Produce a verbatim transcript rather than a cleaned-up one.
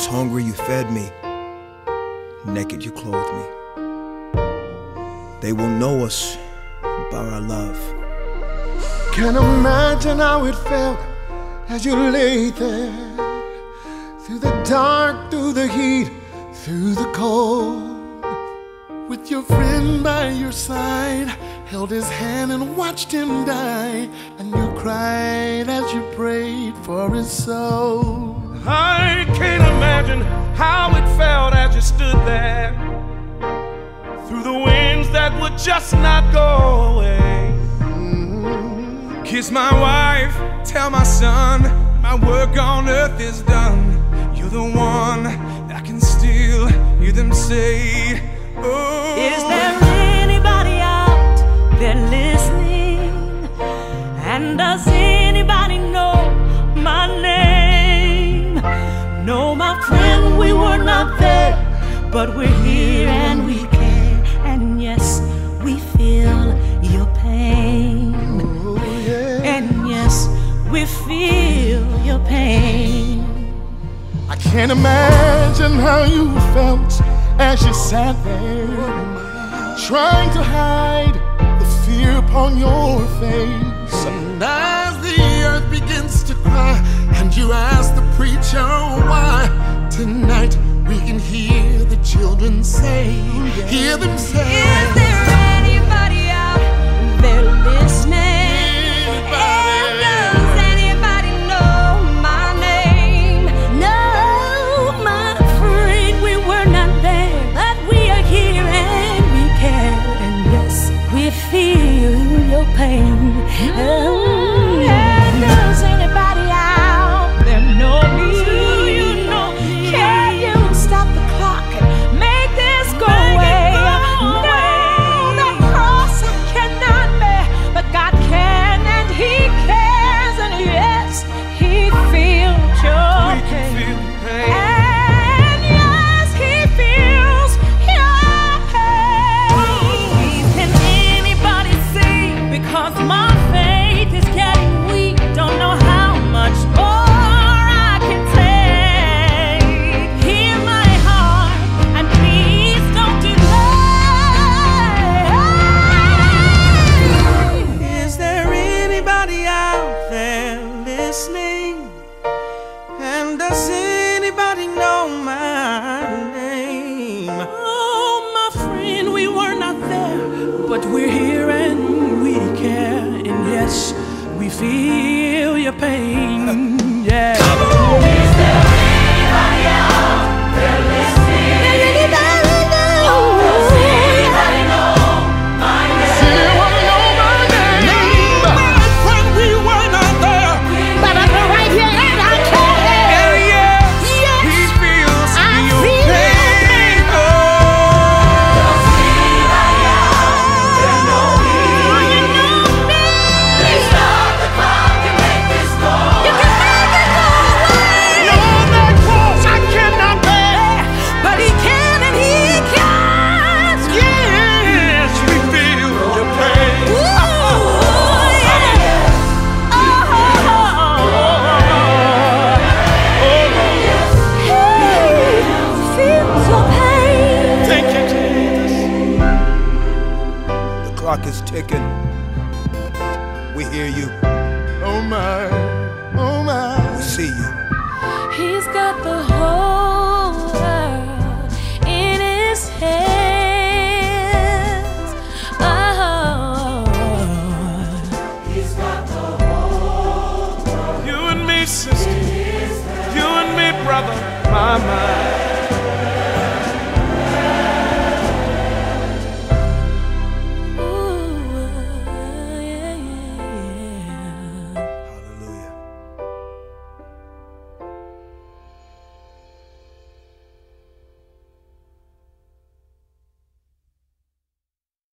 hungry, you fed me. Naked, you clothed me. They will know us by our love. Can't imagine how it felt as you lay there, through the dark, through the heat, through the cold, with your friend by your side, held his hand and watched him die, and you cried as you prayed for his soul. I can't imagine how it felt as you stood there, through the winds that would just not go away. Mm-hmm. Kiss my wife, tell my son, my work on earth is done. You're the one that can still hear them say, oh. Is there anybody out there listening? And does anybody know my name? No, my friend, we were not there, but we're here and we care. And yes, we feel your pain. Oh, yeah. And yes, we feel your pain. I can't imagine how you felt as you sat there, trying to hide the fear upon your face. And as the earth begins to cry, and you ask the preacher why, tonight we can hear the children say, hear them say, is there anybody out there listening? And does anybody know my name? No, my friend, we were not there, but we are here and we care. And yes, we feel your pain. Oh, and does anybody out there know me? Do you know me? Can you stop the clock and make this go away? No, the cross I cannot bear, but God can and He cares. And yes, He feels your We can pain. feel the pain. And yes, He feels your pain. Can anybody see? Because my faith is getting weak. Don't know how much more I can take. Hear my heart and please don't delay. Is there anybody out there listening? And does anybody know my name? Oh, my friend, we were not there, but we're here and we care. And yes, we feel your pain. Yeah. Is there anybody out there listening? Anybody know? Does anybody know my name? Say what know my name. My friend, we were not there, But I'm right here and I care. and yes, Yes, He feels I your feel your pain. Oh. But He can and He can. Yes, we feel your pain. Ooh, yeah. Oh, feels your pain. Thank you, Jesus. The clock is ticking. We hear you. Oh my, oh my. We see you. He's got the whole world in His hands. Oh, You and me, sister. You and me, brother. My, my.